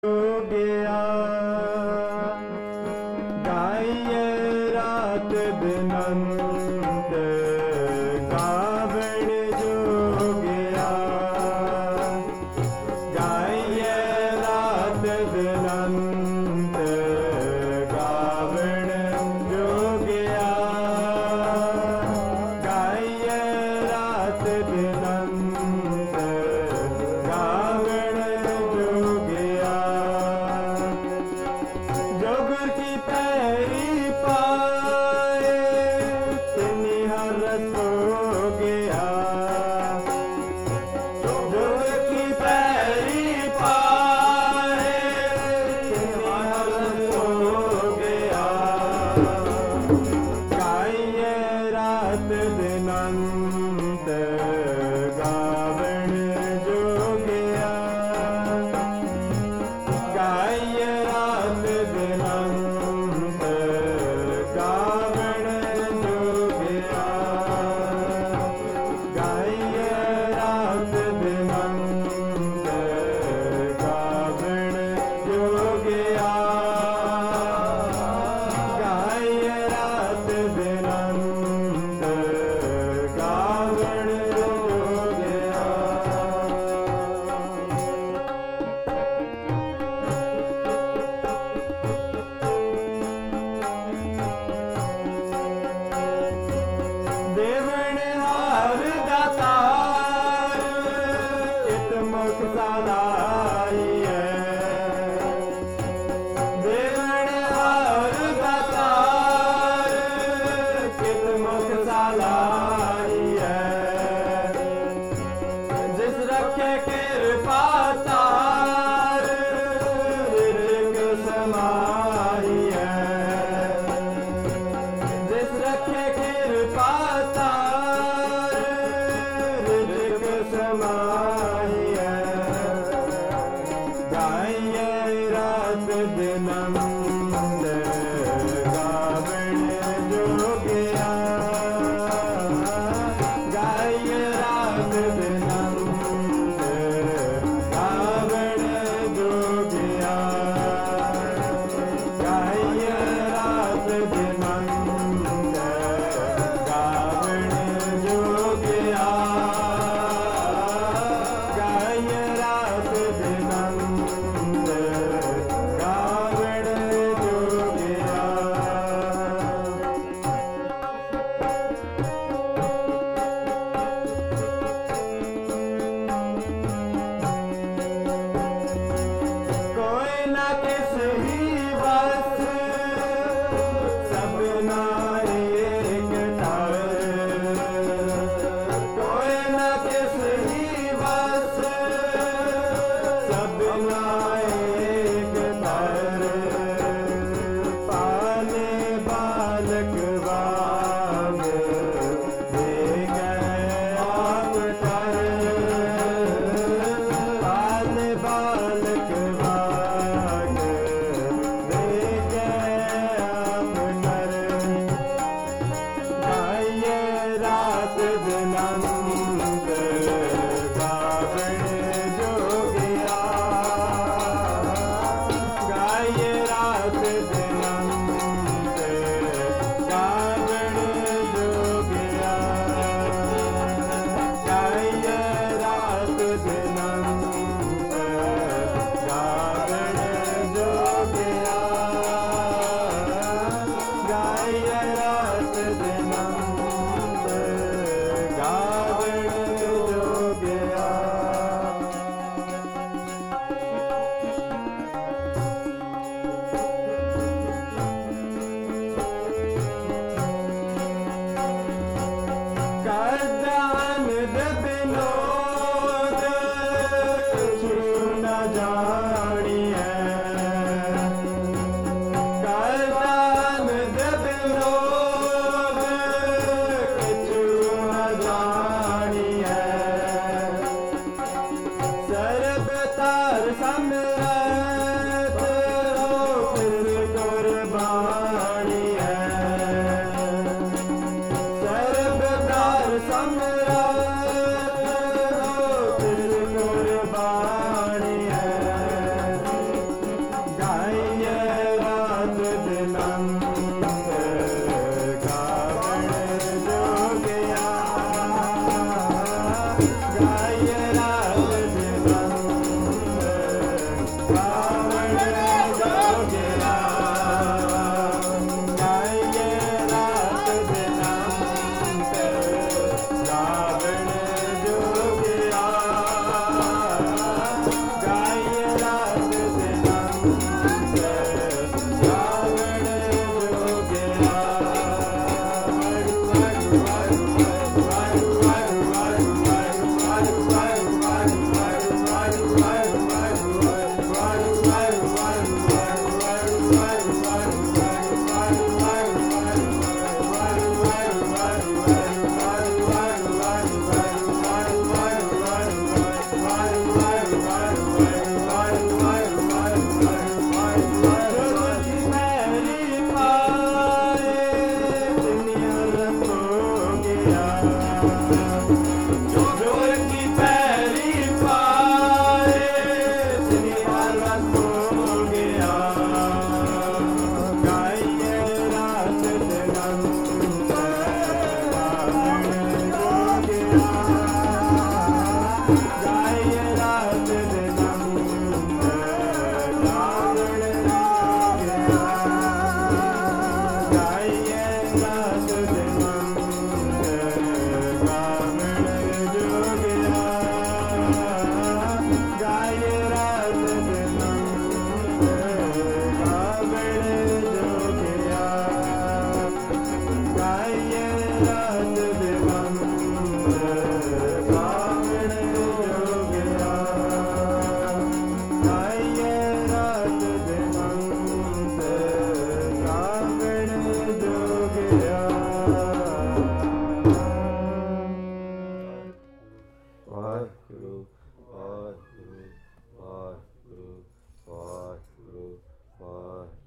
गया गाइए रात बिनंत गावण जो गया गाइए रात बिनंत गावण जो गया गाइए रात बिनंत गावण जो गया जोगर की पैरी पाए तिनी हरस हो गया जोगर की पैरी पाए तिनी हरस हो गया गाइए रात दिनंत गावण जो गया गाइए रात दिनंत गावण जो गया गाइए रात दिनंत गावण जो गया गाइए रात दिनंत गावण जो गया देवण हार दातार इत मुख सालाई है देवण हार दातार इत मुख सालाई है जिस रखे कृपा तार ऋग समाई है जिस रखे कृपा तार ऋग समाई है गाइए रात दिनंत गावण जो गया गाइए रात दिनंत गावण जो गया गाइए रात दिनंत गावण जो गया गाइए रात दिनंत गावण Yeah.